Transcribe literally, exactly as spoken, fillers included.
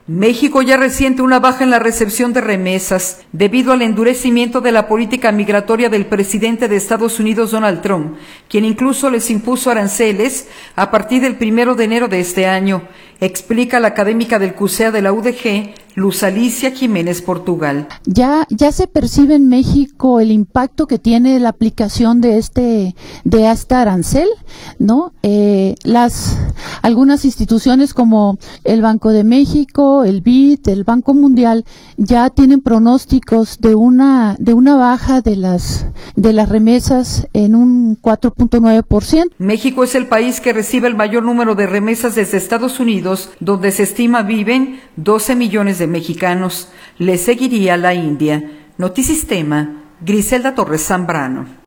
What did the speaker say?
México ya resiente una baja en la recepción de remesas debido al endurecimiento de la política migratoria del presidente de Estados Unidos, Donald Trump, quien incluso les impuso aranceles a partir del primero de enero de este año, explica la académica del CUSEA de la U D G, Luz Alicia Jiménez Portugal. Ya, ya se percibe en México el impacto que tiene la aplicación de este, de este arancel, ¿no? Eh, las, algunas instituciones como el Banco de México, el B I D, el Banco Mundial, ya tienen pronósticos de una, de una baja de las, de las remesas en un cuatro punto nueve por ciento. México es el país que recibe el mayor número de remesas desde Estados Unidos, donde se estima viven doce millones de mexicanos. Le seguiría la India. Notisistema, Griselda Torres Zambrano.